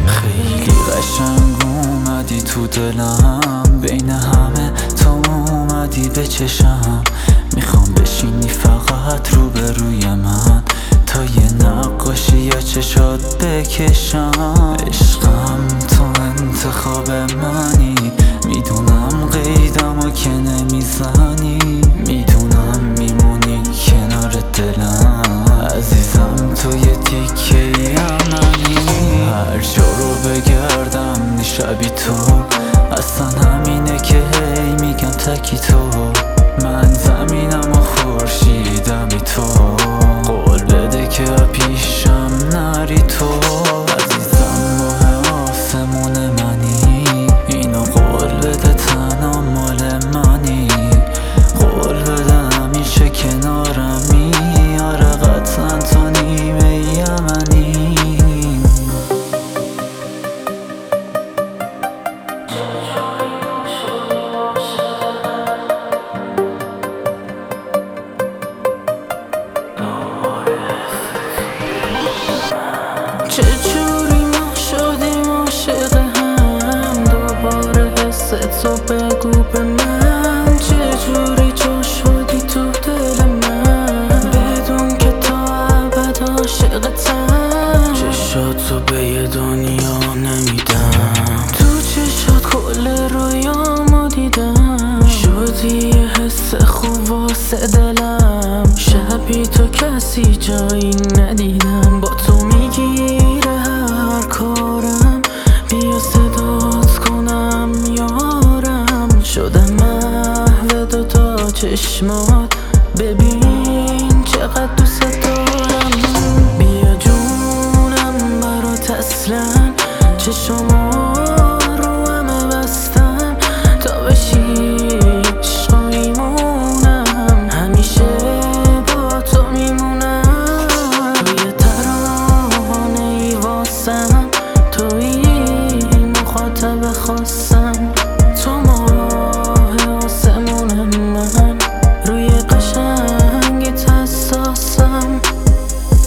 خیلی قشنگ اومدی تو دلم، بین همه تو اومدی به چشم. میخوام بشینی فقط روبروی من، تا یه نقاشی یا چشات بکشم. عشقم تو انتخاب منی، میدونم قیدمو که نمیزنی، میدونم میمونی کنار دلم. عزیزم تو یه تیکه یمنی، هر جا رو بگردم شبی تو. اصلا همینه که هی میگن تکی تو، من زمینم و خورشیدمی تو. قول بده که پیشم نری تو، عزیزم ماه آسمون منی. اینو قول بده تنها مال منی، قول بده همیشه کنارمی. آره قطعا تو نیمه یمنی. چجوری ما شدیم عاشق هم؟ دوباره حس تو بگو به من. چجوری جا شدی تو دل من، بدون که تا ابد عاشقتم. چشاتو به یه دنیا نمیدم، تو چشات کل رویامو دیدم. شدی یه حس خوب واسه دلم، شبی تو کسی جایی ندیدم. با تو میگیره هر کارم، بیا صدات کنم یارم. شدم محو دوتا چشمات، ببین چقدر دوست دارم. بیا جونم برات اصلا، چشما رو همه بستم. تا بشی عشق میمونم، همیشه با تو میمونم. توی ترانه ای واسم، توی مخاطب خواستم. تو ماه آسمون من، روی قشنگت حساسم.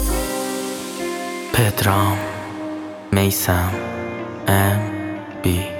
پدرام، میثم، ام بی